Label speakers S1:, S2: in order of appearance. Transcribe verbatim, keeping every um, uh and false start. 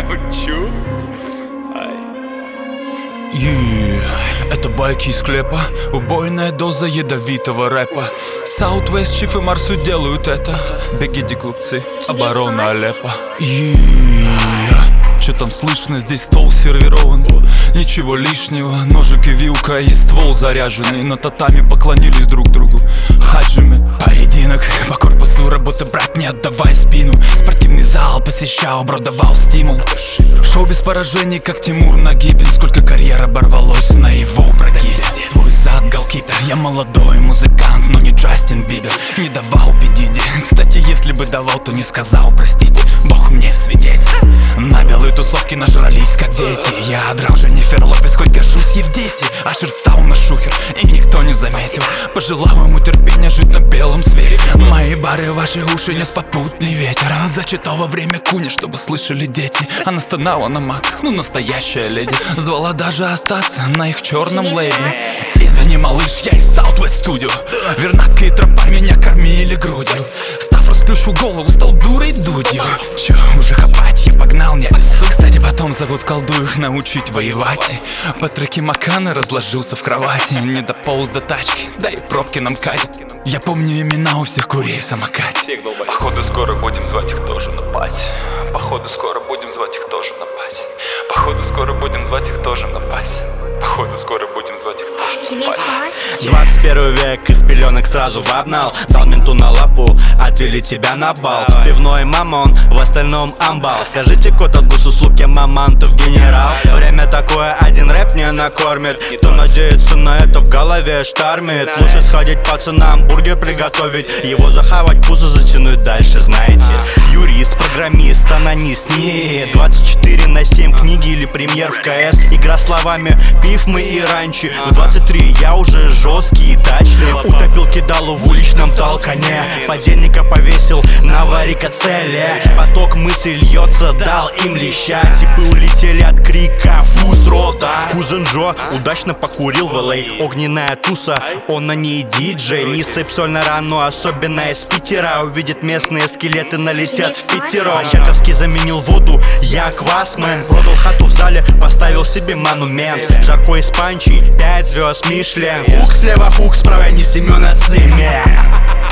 S1: Чу?
S2: И это байки из склепа, убойная доза ядовитого рэпа. Southwest, Чиф и Марсу делают это. Бегите, глупцы, оборона Алеппо. И чё там слышно, здесь стол сервирован. Ничего лишнего, ножик и вилка и ствол заряженный. На татами поклонились друг другу хаджами. Поединок по корпусу, работы брат, не отдавай спину. Спортивный зал посещал, бро, давал стимул. Шоу без поражений, как Тимур на гибель. Сколько карьер оборвалось на его прогибе. Твой зад голкипер, я молодой музыкант, но не Джастин Бибер. Не давал педиди, кстати, если бы давал, то не сказал простите. Бог мне свидетель. На белые тусовки нажрались, как дети. Я драл Дженнифер Лопес, хоть горжусь ей в дети. Ашер встал на шухер, и никто не заметил. Пожелал ему терпения жить на белом свете. Мои бары, ваши уши нес попутный ветер. Зачитал во время куни, чтобы слышали дети. Она стонала на матах, ну настоящая леди. Звала даже остаться на их черном лейбле. Извини, малыш, я из Southwest Studio. Вернатка и тропарь меня кормили грудью. Став расплющил голову, стал дурой дудью. Чё, уже хапать, я погнал, не обессудь. Кстати, потом зовут колду их научить воевать. По треке Макана разложился в кровати. Не дополз до тачки, да и пробки нам катят. Я помню имена у всех курей в самокате. Походу скоро будем звать их тоже на пати. Походу скоро будем звать их тоже на пати. Походу скоро будем звать их тоже на пати. Походу скоро будем звать их тоже на пати.
S1: двадцать первый век, из пеленок сразу в обнал. Дал менту на лапу, отвели тебя на бал. Пивной мамон, в остальном амбал. Скажите код от госуслуг, я мамантов генерал. Время такое, один рэп не накормит. Кто надеется на это, в голове штормит. Лучше сходить пацанам, бургер приготовить. Его захавать, пузо затянуть дальше, знаете. Юрист, программист, анонист, не двадцать четыре на семь книги или премьер в КС. Игра словами, пив мы и раньше. В двадцать три я уже жесткий и дачный. Утопил кидалу в уличном толкане. Подельника повесил на варикоцеле. Поток мыслей льется, дал им леща. Типы улетели от крика фуз рота. Кузен Джо удачно покурил в эл эй. Огненная туса, он на ней диджей. Не сыпь соль на рану, особенно из Питера. Увидит местные скелеты, налетят в пятеро. Харьковский заменил воду, я квасмен. Продал хату в зале, поставил себе монумент. Жарко из панчи, пять звезд Мишлен. Хук слева, хук справа, не Семен, а Цимя.